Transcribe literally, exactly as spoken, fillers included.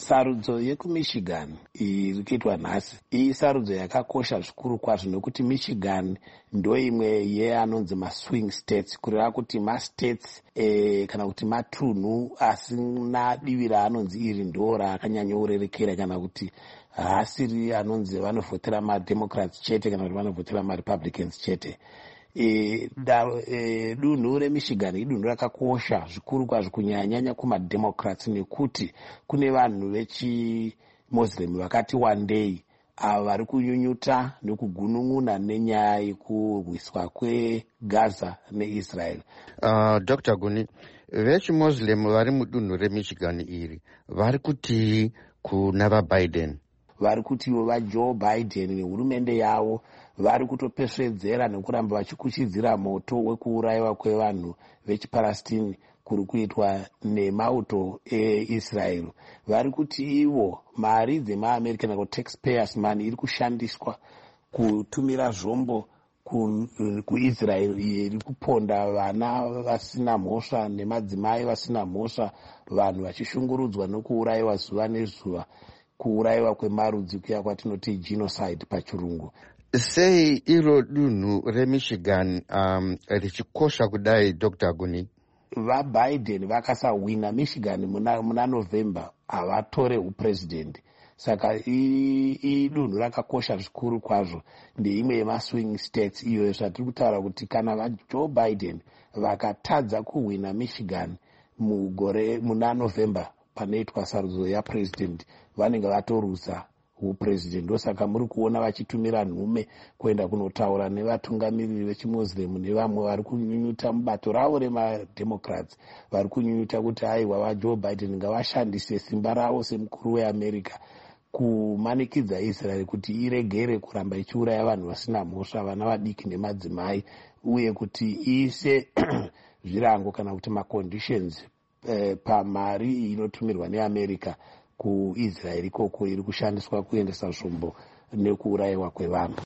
Sarudzo yekuMichigan iri kuitwa nhasi iyi sarudzo yakakosha zvikuru kwazvo nekuti Michigan ndo imwe yeanonzi maswing states, kureva kuti mastates e, kana kuti matunhu asina divi raanonzi iri ndo raakanyanyourerekera, kana kuti haasiri anonzi vanovhotera mademocrats chete kana kuti vanovhotera marepublicans chete. E, da, e, dunhu reMichigan idunhu rakakosha zvikuru kwazvo kunyanyanya kumademocrats nekuti kune vanhu vechimuslim vakati wandei ava vari kunyunyuta nekugunun'una nenyaya yekurwiswa kweGaza neIsrael. Uh, Doctor Guni, vechimuslim vari mudunhu reMichigan iri vari kuti kuna vaBiden? Vari kuti vaJoe Biden nehurumende yavo vari kutopesvedzera nekuramba vachikuchidzira moto wekuurayiwa kwevanhu vechiPalestine kuri kuitwa nemauto eIsrael. Vari kuti ivo mari dzemaAmerican kana taxpayers money iri kushandiswa kutumira zvombo kuIsrael ku iri kuponda vana vasina mhosva nemadzimai vasina mhosva, vanhu vachishungurudzwa nokuurayiwa zuva nezuva, kuurayiwa kwemarudzi kuya kwatinoti genocide pachirungu. Sei iro dunhu reMichigan um, richikosha kudai, Doctor Guni? VaBiden vakasawina Michigan muna, muna November havatore upresident. Saka idunhu rakakosha zvikuru kwazvo, ndeimwe yemaswing states iyo zvatiri kutaura kuti kana vaJoe Biden vakatadza kuwina Michigan mugore muna November panoitwa sarudzo yapresident, vanenge vatorusa upresident. Ndosaka muri kuona vachitumira nhume kuenda kunotaura nevatungamiriri vechimuslim nevamwe vari kunyunyuta mubato ravo remademocrats, vari kunyunyuta kuti aiwa vaJoe Biden ngavashandise simba ravo semukuru weAmerica kumanikidza Israel kuti iregere kuramba ichiuraya vanhu vasina mhosva, vana vadiki nemadzimai, uye kuti iise zvirango kana kuti maconditions eh, pamari inotumirwa neAmerica kuIsrael ikoko iri kushandiswa kuendesa zvombo nekuurayiwa kwevanhu.